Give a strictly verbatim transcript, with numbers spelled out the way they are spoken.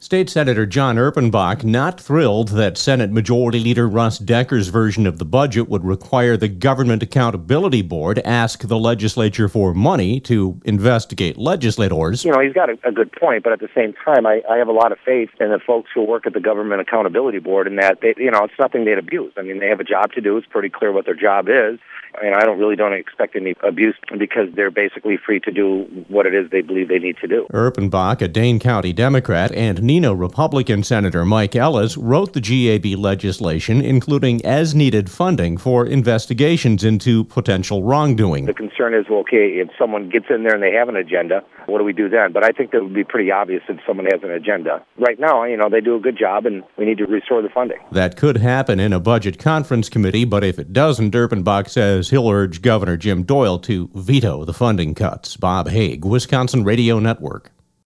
State Senator John Erpenbach not thrilled that Senate Majority Leader Russ Decker's version of the budget would require the Government Accountability Board ask the legislature for money to investigate legislators. You know, he's got a, a good point, but at the same time, I, I have a lot of faith in the folks who work at the Government Accountability Board in that, they, you know, it's nothing they'd abuse. I mean, they have a job to do. It's pretty clear what their job is. And I don't really don't expect any abuse because they're basically free to do what it is they believe they need to do. Erpenbach, a Dane County Democrat, and Nino Republican Senator Mike Ellis wrote the G A B legislation, including as-needed funding for investigations into potential wrongdoing. The concern is, well, okay, if someone gets in there and they have an agenda, what do we do then? But I think that would be pretty obvious if someone has an agenda. Right now, you know, they do a good job, and we need to restore the funding. That could happen in a budget conference committee, but if it doesn't, Erpenbach says he'll urge Governor Jim Doyle to veto the funding cuts. Bob Haig, Wisconsin Radio Network.